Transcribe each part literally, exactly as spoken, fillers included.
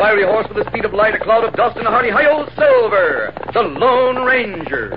fiery horse with the speed of light, a cloud of dust, and a hearty hi-yo Silver, the Lone Ranger.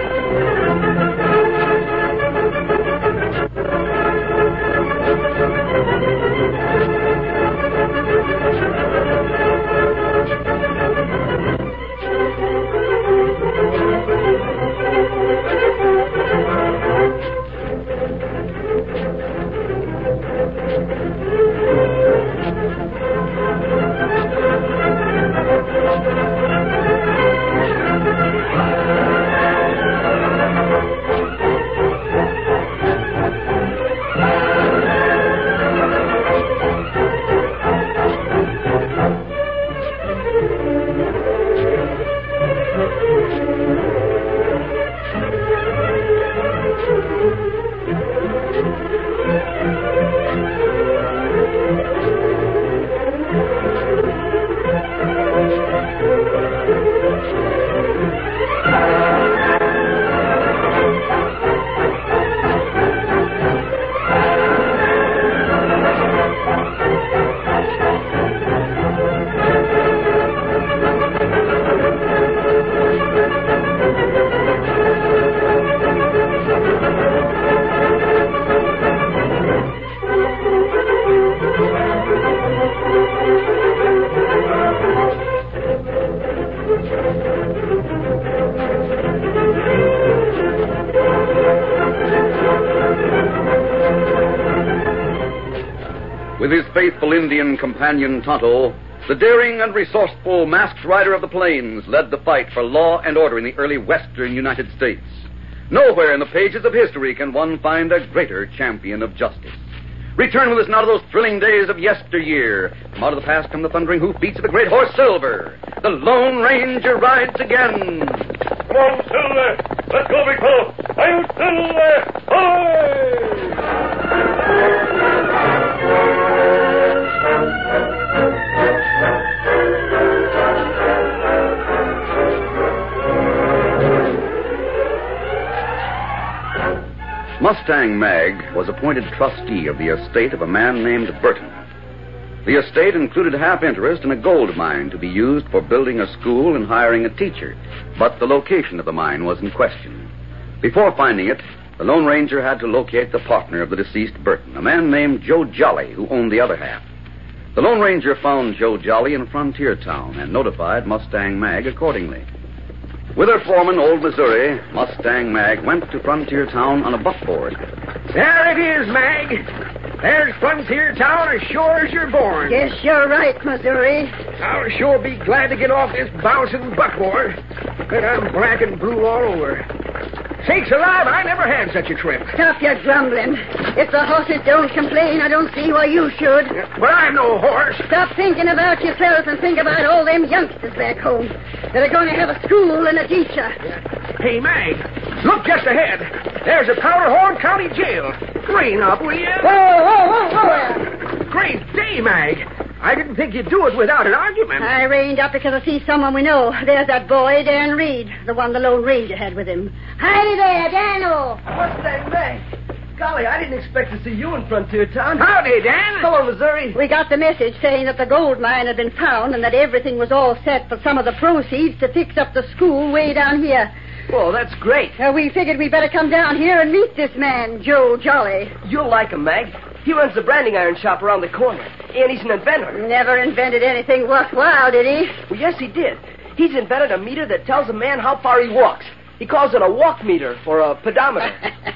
With his faithful Indian companion Tonto, the daring and resourceful masked rider of the plains led the fight for law and order in the early western United States. Nowhere in the pages of history can one find a greater champion of justice. Return with us now to those thrilling days of yesteryear. From out of the past come the thundering hoofbeats of the great horse Silver. The Lone Ranger rides again. Come on, Silver! Let's go, big fellow! Hi-yo, Silver! Hi! Mustang Mag was appointed trustee of the estate of a man named Burton. The estate included half interest in a gold mine to be used for building a school and hiring a teacher, but the location of the mine was in question. Before finding it, the Lone Ranger had to locate the partner of the deceased Burton, a man named Joe Jolly, who owned the other half. The Lone Ranger found Joe Jolly in Frontier Town and notified Mustang Mag accordingly. With her foreman, Old Missouri, Mustang Mag went to Frontier Town on a buckboard. There it is, Mag. There's Frontier Town as sure as you're born. Yes, you're right, Missouri. I'll sure be glad to get off this bouncing buckboard. But I'm black and blue all over. Sakes alive, I never had such a trip. Stop your grumbling. If the horses don't complain, I don't see why you should. But I'm no horse. Stop thinking about yourself and think about all them youngsters back home that are going to have a school and a teacher. Hey, Mag, look just ahead. There's a Powderhorn County jail. Rein up, will you? Whoa, whoa, whoa, whoa. Great day, Mag. I didn't think you'd do it without an argument. I reined up because I see someone we know. There's that boy, Dan Reed, the one the Lone Ranger had with him. Howdy there, Daniel. Mustang Mag. Golly, I didn't expect to see you in Frontier Town. Howdy, Dan. Hello, Missouri. We got the message saying that the gold mine had been found and that everything was all set for some of the proceeds to fix up the school way down here. Well, that's great. Uh, we figured we'd better come down here and meet this man, Joe Jolly. You'll like him, Mag. He runs the branding iron shop around the corner, and he's an inventor. Never invented anything worthwhile, did he? Well, yes, he did. He's invented a meter that tells a man how far he walks. He calls it a walk meter or a pedometer.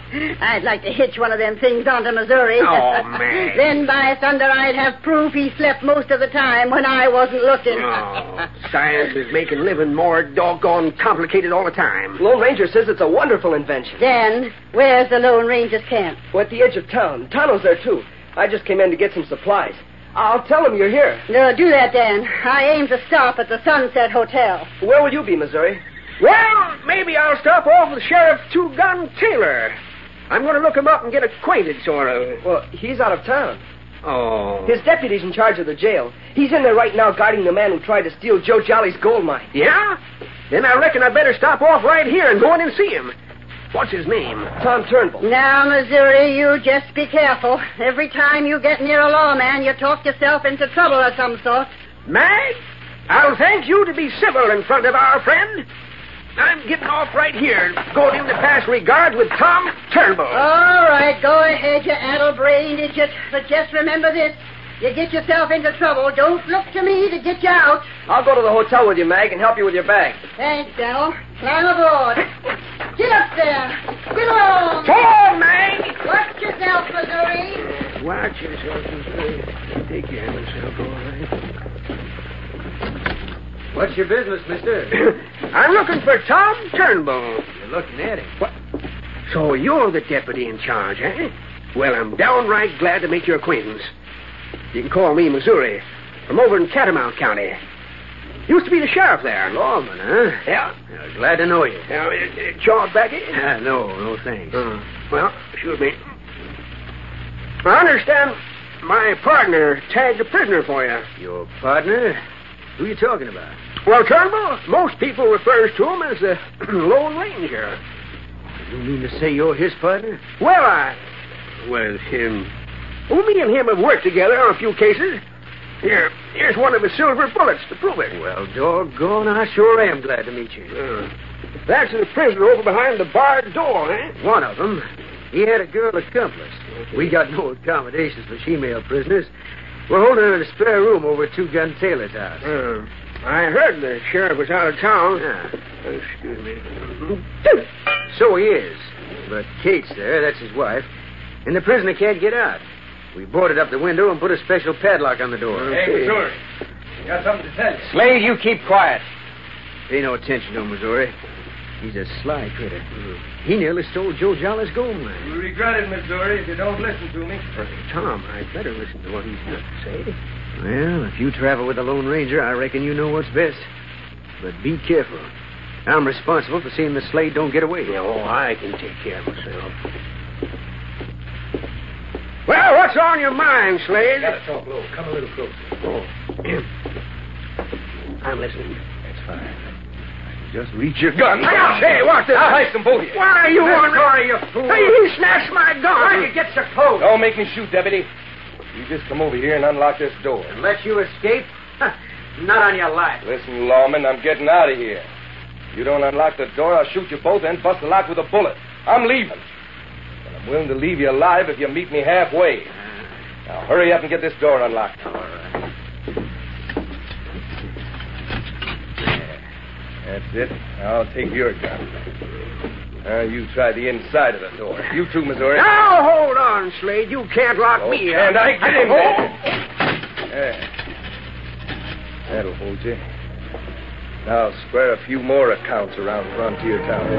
I'd like to hitch one of them things onto Missouri. Oh, man. Then, by thunder, I'd have proof he slept most of the time when I wasn't looking. Oh, science is making living more doggone complicated all the time. Lone Ranger says it's a wonderful invention. Dan, where's the Lone Ranger's camp? We're at the edge of town. Tonto's there, too. I just came in to get some supplies. I'll tell him you're here. No, do that, Dan. I aim to stop at the Sunset Hotel. Where will you be, Missouri? Well, maybe I'll stop off with Sheriff Two-Gun Taylor. I'm going to look him up and get acquainted, sort of. Well, he's out of town. Oh. His deputy's in charge of the jail. He's in there right now guarding the man who tried to steal Joe Jolly's gold mine. Yeah? Then I reckon I'd better stop off right here and go in and see him. What's his name? Tom Turnbull. Now, Missouri, you just be careful. Every time you get near a lawman, you talk yourself into trouble of some sort. Mag? I'll thank you to be civil in front of our friend. I'm getting off right here, going in to pass regards with Tom Turnbull. All right, go ahead, you addle-brained idiot. But just remember this. You get yourself into trouble, don't look to me to get you out. I'll go to the hotel with you, Mag, and help you with your bag. Thanks, Daniel. Climb aboard. Get up there. Get along. Come on, Mag. Watch yourself, Missouri. Watch yourself, Missouri. Take care of yourself, all right. What's your business, mister? I'm looking for Tom Turnbull. You're looking at him. What? So you're the deputy in charge, eh? Well, I'm downright glad to make your acquaintance. You can call me Missouri, from over in Catamount County. Used to be the sheriff there. Lawman, huh? Yeah. Uh, glad to know you. Uh, uh, Charles Becky? Uh, no, no thanks. Uh, well, excuse me. I understand my partner tagged a prisoner for you. Your partner? Who are you talking about? Well, Turnbull, most people refers to him as the Lone Ranger. You mean to say you're his partner? Well, I... Well, him... Well, me and him have worked together on a few cases. Here, here's one of his silver bullets to prove it. Well, doggone, I sure am glad to meet you. Uh, that's the prisoner over behind the barred door, eh? One of them. He had a girl accomplice. We got no accommodations for female prisoners. We're holding her in a spare room over at Two Gun Taylor's house. Uh, I heard the sheriff was out of town. Yeah. Uh, excuse me. So he is. But Kate's there, that's his wife, and the prisoner can't get out. We boarded up the window and put a special padlock on the door. Hey, Missouri. Got something to tell you. Slade, you keep quiet. Pay no attention to him, Missouri. He's a sly critter. He nearly stole Joe Jolly's gold mine. You'll regret it, Missouri, if you don't listen to me. Uh, Tom, I'd better listen to what he's got to say. Well, if you travel with the Lone Ranger, I reckon you know what's best. But be careful. I'm responsible for seeing the Slade don't get away. Yeah, oh, I can take care of myself. Well, what's on your mind, Slade? Gotta talk low. Come a little closer. Oh. I'm listening. That's fine. Just reach your gun. Now, say, what's this? I'll hide some both of you. Why are you on... Sorry, you fool. Hey, he snatched my gun. Why'd you get so close? Don't make me shoot, deputy. You just come over here and unlock this door. And let you escape? Not on your life. Listen, lawman, I'm getting out of here. If you don't unlock the door, I'll shoot you both and bust the lock with a bullet. I'm leaving. And I'm willing to leave you alive if you meet me halfway. Now, hurry up and get this door unlocked. All right. That's it. I'll take your gun. Now, you try the inside of the door. You too, Missouri. Now, hold on, Slade. You can't lock Oh, me and up. I get him there. There. That'll hold you. Now, square a few more accounts around Frontier Town.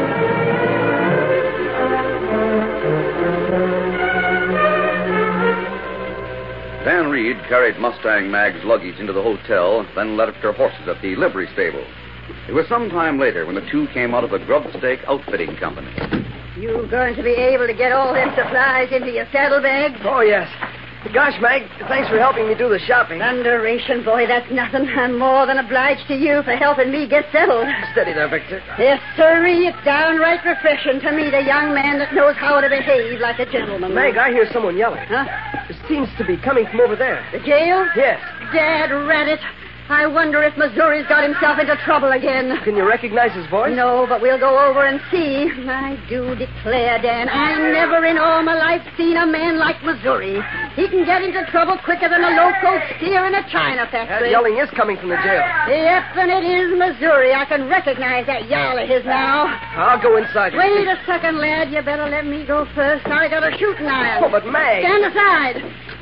Dan Reed carried Mustang Mag's luggage into the hotel, then left her horses at the livery stable. It was some time later when the two came out of the Grub Stake Outfitting Company. You going to be able to get all them supplies into your saddlebag? Oh, yes. Gosh, Mag, thanks for helping me do the shopping. Thunderation, boy, that's nothing. I'm more than obliged to you for helping me get settled. Steady there, Victor. Yes, sirree, it's downright refreshing to meet a young man that knows how to behave like a gentleman. Mag, I hear someone yelling. Huh? It seems to be coming from over there. The jail? Yes. Dad rat it. I wonder if Missouri's got himself into trouble again. Can you recognize his voice? No, but we'll go over and see. I do declare, Dan, I never in all my life seen a man like Missouri. He can get into trouble quicker than a loco steer in a china That factory. yelling is coming from the jail. Yep, and it is Missouri. I can recognize that yowl of his now. I'll go inside. Wait a second, lad. You better let me go first. I got a shooting iron. Oh, but Mag. Stand aside.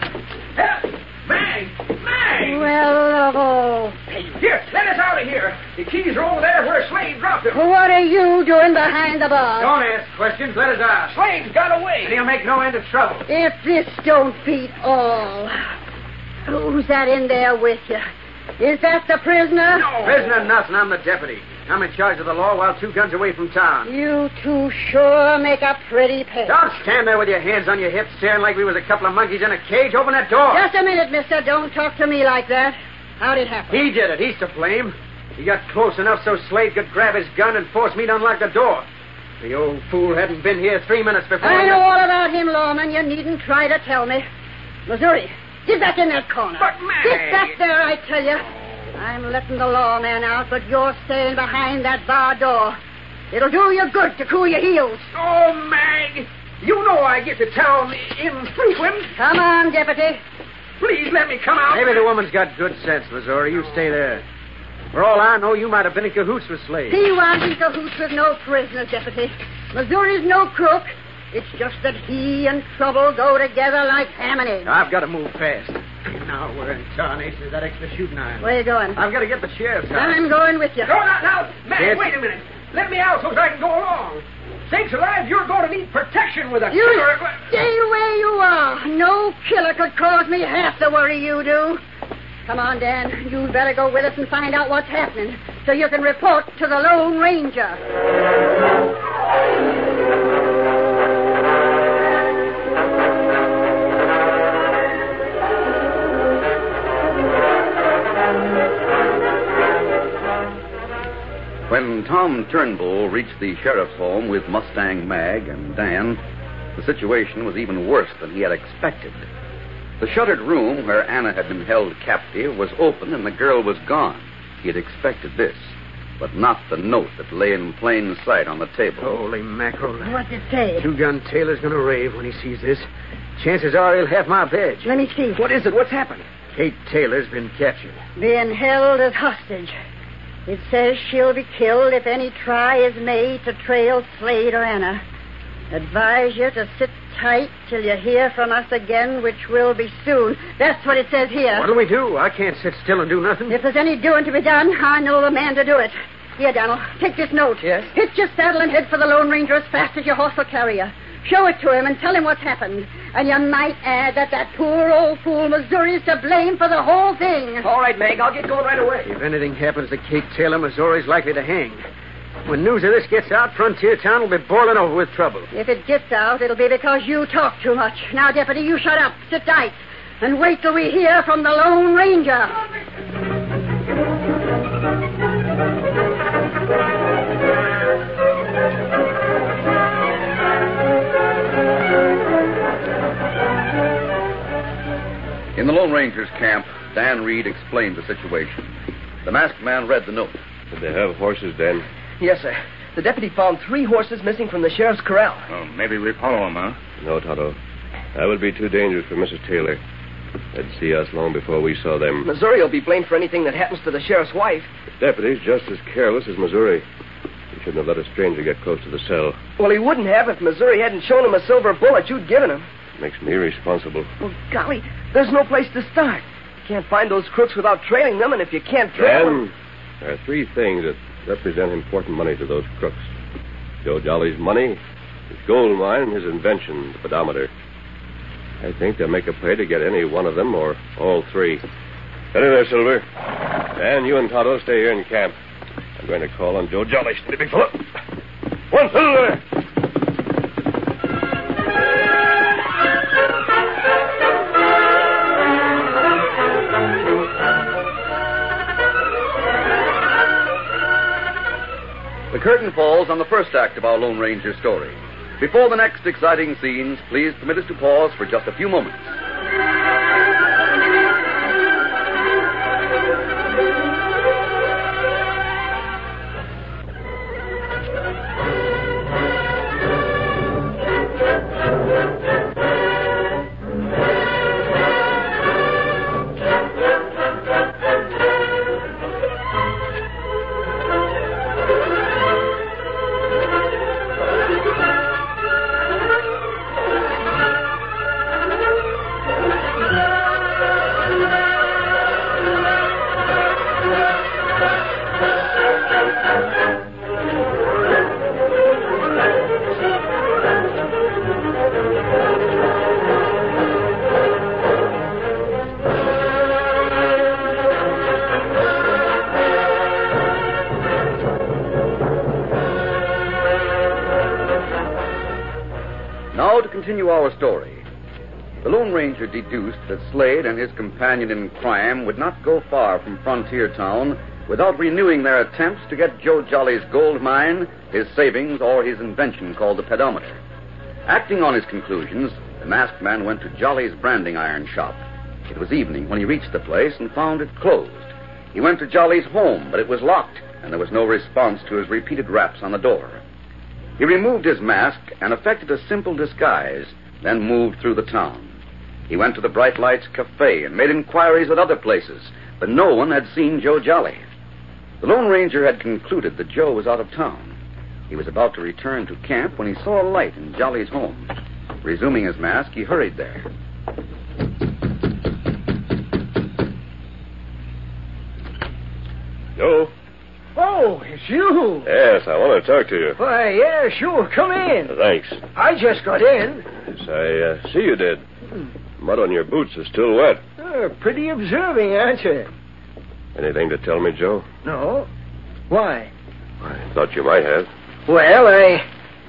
Mag! Mag! Well, oh. Here, let us out of here. The keys are over there where Slade dropped them. What are you doing behind the bar? Don't ask questions. Let us out. Slade's got away. And he'll make no end of trouble. If this don't beat all. Who's that in there with you? Is that the prisoner? No. Prisoner nothing. I'm the deputy. I'm in charge of the law while Two Guns away from town. You two sure make a pretty pair. Don't stand there with your hands on your hips staring like we was a couple of monkeys in a cage. Open that door. Just a minute, mister. Don't talk to me like that. How'd it happen? He did it. He's to blame. He got close enough so Slade could grab his gun and force me to unlock the door. The old fool hadn't been here three minutes before. I know all about him, lawman. You needn't try to tell me. Missouri, get back in that corner. But, Mag- Get back there, I tell you. I'm letting the lawman out, but you're staying behind that bar door. It'll do you good to cool your heels. Oh, Mag, you know I get to town infrequent. Come on, Deputy. Please let me come out. Maybe the woman's got good sense, Missouri. You stay there. For all I know, you might have been in cahoots with Slade. He wasn't in cahoots with no prisoners, Deputy. Missouri's no crook. It's just that he and trouble go together like ham and eggs. I've got to move fast. Now we're in tarnation of that extra shooting iron. Where you going? I've got to get the sheriff's house. I'm going with you. No, now, now, Mag, Yes. wait a minute. Let me out so I can go along. Sakes alive, you're going to need protection with a You killer. stay where you are. No killer could cause me half the worry you do. Come on, Dan. You'd better go with us and find out what's happening so you can report to the Lone Ranger. When Tom Turnbull reached the sheriff's home with Mustang Mag and Dan, the situation was even worse than he had expected. The shuttered room where Anna had been held captive was open and the girl was gone. He had expected this, but not the note that lay in plain sight on the table. Holy mackerel. What's it say? Two-Gun Taylor's going to rave when he sees this. Chances are he'll have my badge. Let me see. What is it? What's happened? Kate Taylor's been captured. Being held as hostage. It says she'll be killed if any try is made to trail Slade or Anna. Advise you to sit tight till you hear from us again, which will be soon. That's what it says here. What'll we do? I can't sit still and do nothing. If there's any doing to be done, I know the man to do it. Here, Donald, take this note. Yes? Hitch your saddle and head for the Lone Ranger as fast as your horse will carry you. Show it to him and tell him what's happened. And you might add that that poor old fool Missouri's to blame for the whole thing. All right, Meg, I'll get going right away. If anything happens to Kate Taylor, Missouri's likely to hang. When news of this gets out, Frontier Town will be boiling over with trouble. If it gets out, it'll be because you talk too much. Now, Deputy, you shut up, sit tight, and wait till we hear from the Lone Ranger. In the Lone Ranger's camp, Dan Reed explained the situation. The masked man read the note. Did they have horses, Dan? Yes, sir. The deputy found three horses missing from the sheriff's corral. Well, maybe we follow them, huh? No, Tonto. That would be too dangerous for Missus Taylor. They'd see us long before we saw them. Missouri will be blamed for anything that happens to the sheriff's wife. The deputy's just as careless as Missouri. He shouldn't have let a stranger get close to the cell. Well, he wouldn't have if Missouri hadn't shown him a silver bullet you'd given him. Makes me responsible. Well, golly, there's no place to start. You can't find those crooks without trailing them, and if you can't trail them... Dan, there are three things that represent important money to those crooks. Joe Jolly's money, his gold mine, and his invention, the pedometer. I think they'll make a play to get any one of them or all three. Steady there, Silver. Dan, you and Tonto stay here in camp. I'm going to call on Joe Jolly. Steady, big fella. One, Silver! The curtain falls on the first act of our Lone Ranger story. Before the next exciting scenes, please permit us to pause for just a few moments. Now to continue our story. The Lone Ranger deduced that Slade and his companion in crime would not go far from Frontier Town without renewing their attempts to get Joe Jolly's gold mine, his savings, or his invention called the pedometer. Acting on his conclusions, the masked man went to Jolly's branding iron shop. It was evening when he reached the place and found it closed. He went to Jolly's home, but it was locked, and there was no response to his repeated raps on the door. He removed his mask and effected a simple disguise, then moved through the town. He went to the Bright Lights Cafe and made inquiries at other places, but no one had seen Joe Jolly. The Lone Ranger had concluded that Joe was out of town. He was about to return to camp when he saw a light in Jolly's home. Resuming his mask, he hurried there. Joe? Oh, it's you. Yes, I want to talk to you. Why, yeah, sure. Come in. Thanks. I just got in. Yes, I uh, see you did. Mud on your boots is still wet. Oh, pretty observing, aren't you? Anything to tell me, Joe? No. Why? I thought you might have. Well, I...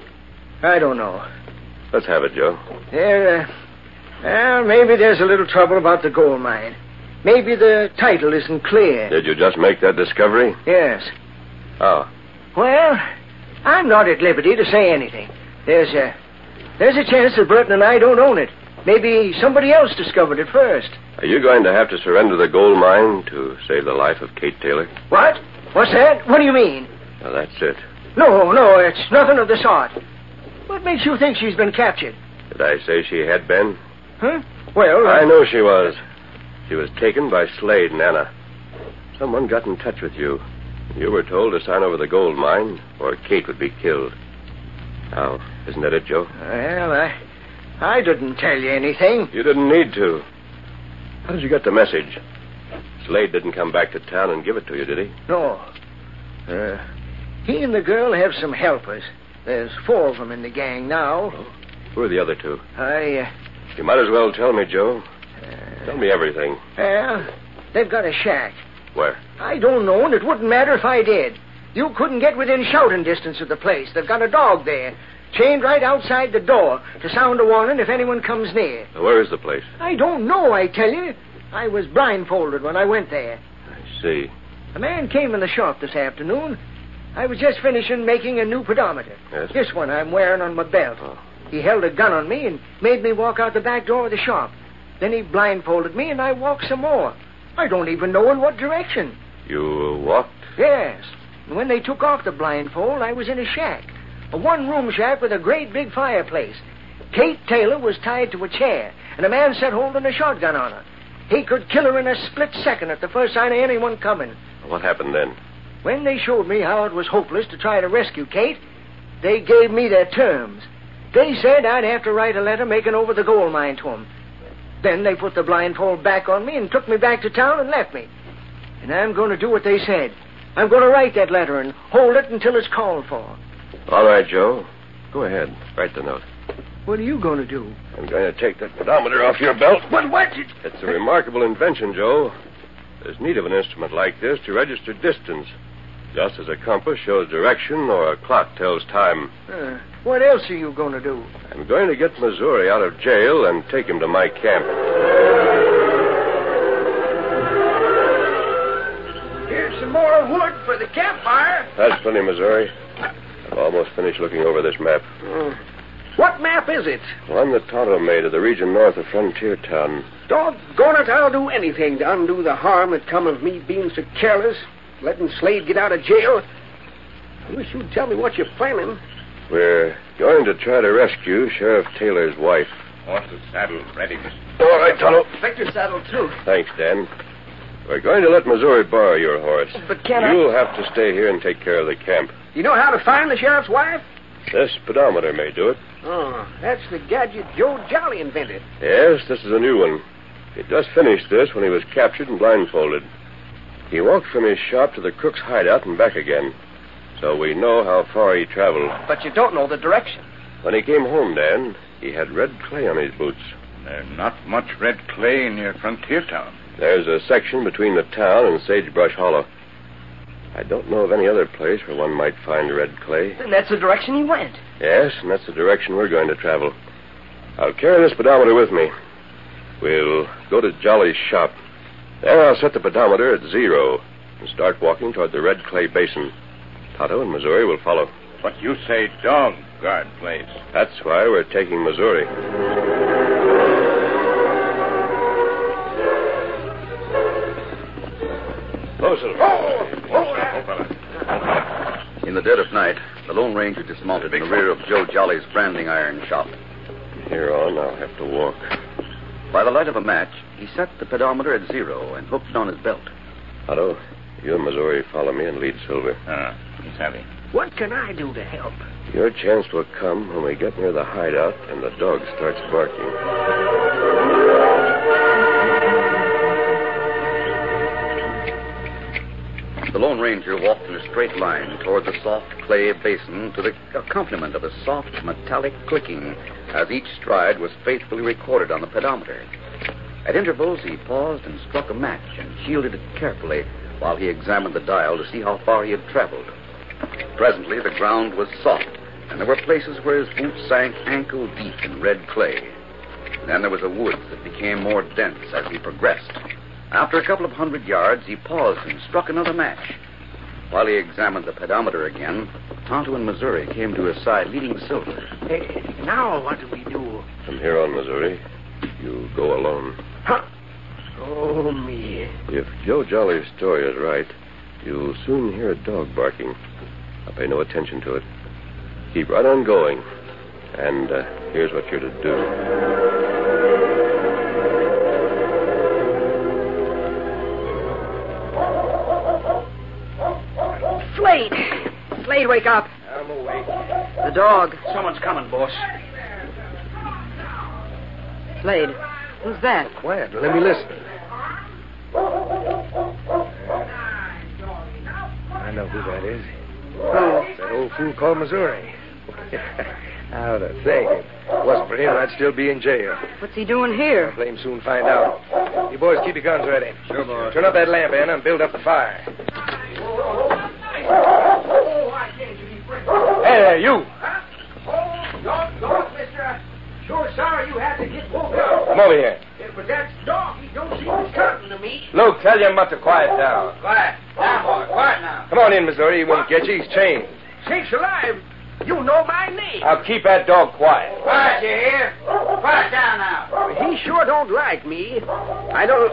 I don't know. Let's have it, Joe. There, uh... Well, maybe there's a little trouble about the gold mine. Maybe the title isn't clear. Did you just make that discovery? Yes. How? Well, I'm not at liberty to say anything. There's a... There's a chance that Burton and I don't own it. Maybe somebody else discovered it first. Are you going to have to surrender the gold mine to save the life of Kate Taylor? What? What's that? What do you mean? Well, that's it. No, no, it's nothing of the sort. What makes you think she's been captured? Did I say she had been? Huh? Well, uh... I know she was. She was taken by Slade and Anna. Someone got in touch with you. You were told to sign over the gold mine, or Kate would be killed. Now, isn't that it, Joe? Well, I... I didn't tell you anything. You didn't need to. How did you get the message? Slade didn't come back to town and give it to you, did he? No. Uh, he and the girl have some helpers. There's four of them in the gang now. Oh, who are the other two? I, uh... You might as well tell me, Joe. Uh, tell me everything. Well, they've got a shack. Where? I don't know, and it wouldn't matter if I did. You couldn't get within shouting distance of the place. They've got a dog there, chained right outside the door to sound a warning if anyone comes near. Where is the place? I don't know, I tell you. I was blindfolded when I went there. I see. A man came in the shop this afternoon. I was just finishing making a new pedometer. Yes? This one I'm wearing on my belt. Oh. He held a gun on me and made me walk out the back door of the shop. Then he blindfolded me and I walked some more. I don't even know in what direction. You walked? Yes. And when they took off the blindfold, I was in a shack. A one-room shack with a great big fireplace. Kate Taylor was tied to a chair, and a man sat holding a shotgun on her. He could kill her in a split second at the first sign of anyone coming. What happened then? When they showed me how it was hopeless to try to rescue Kate, they gave me their terms. They said I'd have to write a letter making over the gold mine to them. Then they put the blindfold back on me and took me back to town and left me. And I'm going to do what they said. I'm going to write that letter and hold it until it's called for. All right, Joe. Go ahead. Write the note. What are you going to do? I'm going to take that pedometer off your belt. But what? It's a remarkable invention, Joe. There's need of an instrument like this to register distance, just as a compass shows direction or a clock tells time. Uh, what else are you going to do? I'm going to get Missouri out of jail and take him to my camp. Here's some more wood for the campfire. That's plenty, Missouri. I've almost finished looking over this map. Uh, what map is it? One that Tonto made of the region north of Frontier Town. Doggone it, I'll do anything to undo the harm that come of me being so careless, letting Slade get out of jail. I wish you'd tell me what you're planning. We're going to try to rescue Sheriff Taylor's wife. Horse's saddle ready, mister. All right, Tonto. Take your saddle, too. Thanks, Dan. We're going to let Missouri borrow your horse. But can I... You'll have to stay here and take care of the camp. You know how to find the sheriff's wife? This pedometer may do it. Oh, that's the gadget Joe Jolly invented. Yes, this is a new one. He just finished this when he was captured and blindfolded. He walked from his shop to the crook's hideout and back again. So we know how far he traveled. But you don't know the direction. When he came home, Dan, he had red clay on his boots. There's not much red clay near Frontier Town. There's a section between the town and Sagebrush Hollow. I don't know of any other place where one might find red clay. Then that's the direction he went. Yes, and that's the direction we're going to travel. I'll carry this pedometer with me. We'll go to Jolly's shop. There I'll set the pedometer at zero and start walking toward the red clay basin. Tonto and Missouri will follow. But you say dog guard place. That's why we're taking Missouri. Closer. Oh, oh, In the dead of night, the Lone Ranger dismounted in the rear of Joe Jolly's branding iron shop. Here on, I'll have to walk. By the light of a match, he set the pedometer at zero and hooked it on his belt. Otto, you and Missouri follow me and lead Silver. Ah, he's happy. What can I do to help? Your chance will come when we get near the hideout and the dog starts barking. The Lone Ranger walked in a straight line toward the soft clay basin to the accompaniment of a soft metallic clicking as each stride was faithfully recorded on the pedometer. At intervals, he paused and struck a match and shielded it carefully while he examined the dial to see how far he had traveled. Presently, the ground was soft, and there were places where his boots sank ankle deep in red clay. Then there was a woods that became more dense as he progressed. After a couple of hundred yards, he paused and struck another match. While he examined the pedometer again, Tonto and Missouri came to his side, leading Silver. Hey, now what do we do? From here on, Missouri, you go alone. Huh? Oh, me. If Joe Jolly's story is right, you'll soon hear a dog barking. I'll pay no attention to it. Keep right on going. And uh, here's what you're to do. Slade! Slade, wake up. I'm awake. The dog. Someone's coming, boss. Slade, who's that? Quiet. Let me listen. I know who that is. Who? It's that old fool called Missouri. How to think it. Wasn't for him, I'd still be in jail. What's he doing here? Blame soon find out. You boys keep your guns ready. Sure, boss. Turn up that lamp, Anna, and build up the fire. Hey there, you. Dog, dog, mister. I'm sure sorry you had to get woke up. Come over here. But that dog, he don't seem to come to me. Luke, tell your mutt to quiet down. Quiet. Now, boy, quiet now. Come on in, Missouri. He won't get you. He's chained. Sakes alive. You know my name. I'll keep that dog quiet. Quiet, you hear? Quiet down now. He sure don't like me. I don't...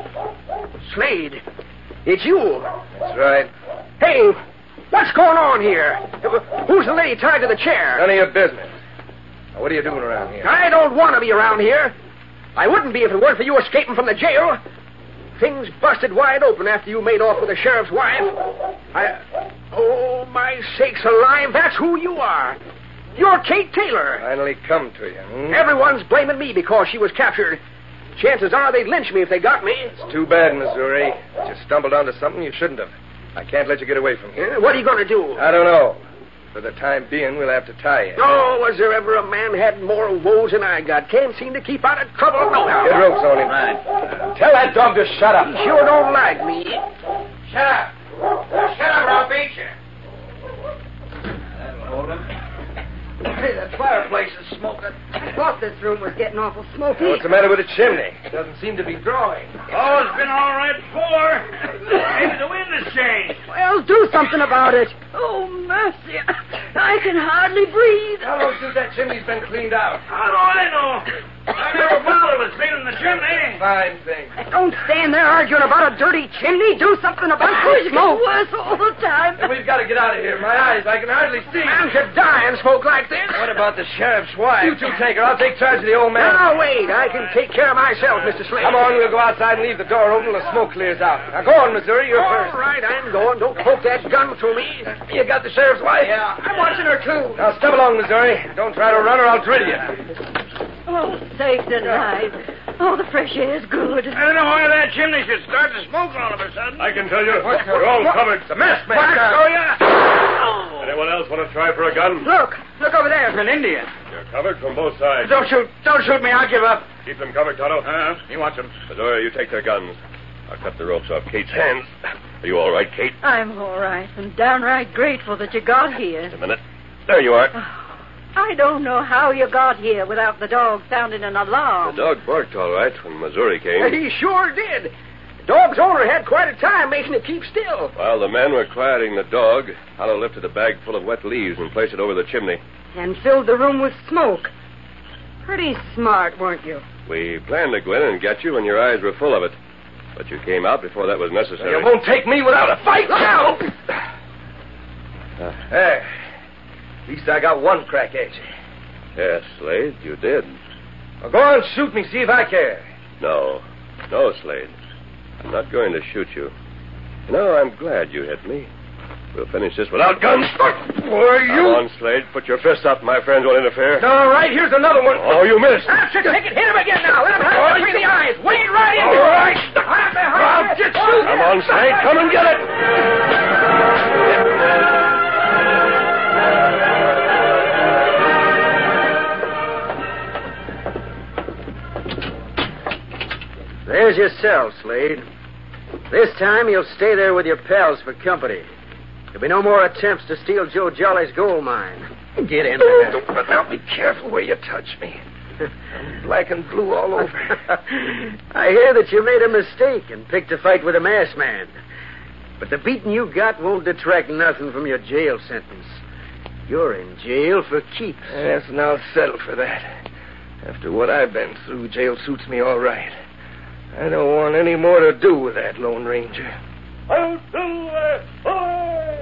Slade, it's you. That's right. Hey, what's going on here? Who's the lady tied to the chair? None of your business. Now, what are you doing around here? I don't want to be around here. I wouldn't be if it weren't for you escaping from the jail. Things busted wide open after you made off with the sheriff's wife. I... Oh, my sakes alive, that's who you are. You're Kate Taylor. Finally come to you, hmm? Everyone's blaming me because she was captured. Chances are they'd lynch me if they got me. It's too bad, Missouri. You stumbled onto something you shouldn't have. I can't let you get away from here. Yeah, what are you going to do? I don't know. For the time being, we'll have to tie you. Oh, was there ever a man had more woes than I got? Can't seem to keep out of trouble nohow. Get ropes on him. Right. Tell that dog to shut up. He sure don't like me. Shut up. Shut up or I'll beat you. That'll hold him. Hey, that fireplace is smoking. I thought this room was getting awful smoky. What's the matter with the chimney? It doesn't seem to be drawing. Oh, it's been all right before. Maybe the wind has changed. Well, do something about it. Oh, mercy. I can hardly breathe. How long since that chimney's been cleaned out? How do I know? I never bothered with cleaning the chimney. Fine thing. Don't stand there arguing about a dirty chimney. Do something about the smoke. Worse all the time. We've got to get out of here. My eyes, I can hardly see. Man should die in smoke like this. What about the sheriff's wife? You two take her. I'll take charge of the old man. Now, wait. I can take care of myself, Mister Slade. Come on, we'll go outside and leave the door open till the smoke clears out. Now, go on, Missouri. You're All first. right, I'm going. Don't poke that gun through me. You got the sheriff's wife? Yeah. I'm watching her, too. Now, step along, Missouri. Don't try to run or I'll drill you. Oh, sakes alive. Oh, the fresh air's good. I don't know why that chimney should start to smoke all of a sudden. I can tell you, we're all covered. It's a mess, man. What? Oh, yeah. Anyone else want to try for a gun? Look. Look over there. An Indian. You're covered from both sides. Don't shoot. Don't shoot me. I'll give up. Keep them covered, Tonto. Uh, he wants them. Missouri, you take their guns. I'll cut the ropes off Kate's hands. Are you all right, Kate? I'm all right. I'm downright grateful that you got here. Just a minute. There you are. I don't know how you got here without the dog sounding an alarm. The dog barked all right when Missouri came. He sure did. The dog's owner had quite a time making it keep still. While the men were quieting the dog, Hollow lifted a bag full of wet leaves and placed it over the chimney. And filled the room with smoke. Pretty smart, weren't you? We planned to go in and get you when your eyes were full of it. But you came out before that was necessary. You won't take me without a fight now! There. At least I got one crack at you. Yes, Slade, you did. Well, go on, shoot me, see if I care. No. No, Slade. I'm not going to shoot you. No, I'm glad you hit me. We'll finish this without guns. Boy, you... Come on, Slade. Put your fist up. My friends won't interfere. All right, here's another one. Oh, you missed. Ah, take it. Hit him again now. Let him have Oh, it between the eyes. Wade right into All it. right. I'm behind I'll you. get you. Come on, Slade. Come and get it. There's your cell, Slade. This time you'll stay there with your pals for company. There'll be no more attempts to steal Joe Jolly's gold mine. Get in there. But now be careful where you touch me. I'm black and blue all over. I hear that you made a mistake and picked a fight with a masked man. But the beating you got won't detract nothing from your jail sentence. You're in jail for keeps. Yes, and I'll settle for that. After what I've been through, jail suits me all right. I don't want any more to do with that Lone Ranger. I'll do it.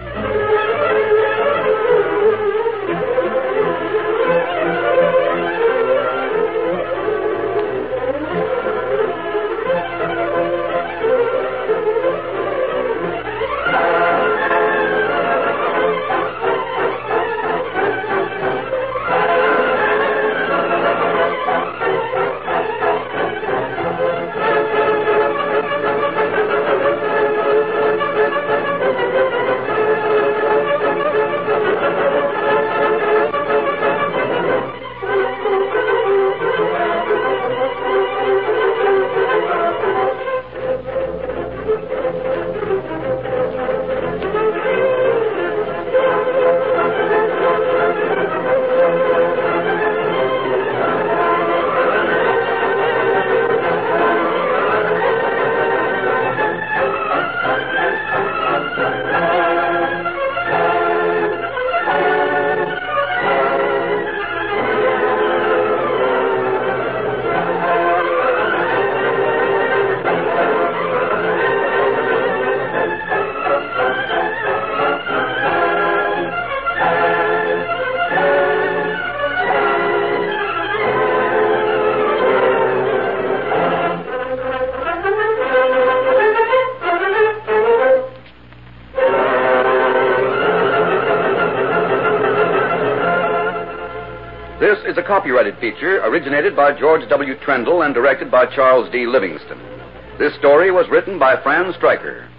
This is a copyrighted feature originated by George W. Trendle and directed by Charles D. Livingston. This story was written by Fran Stryker.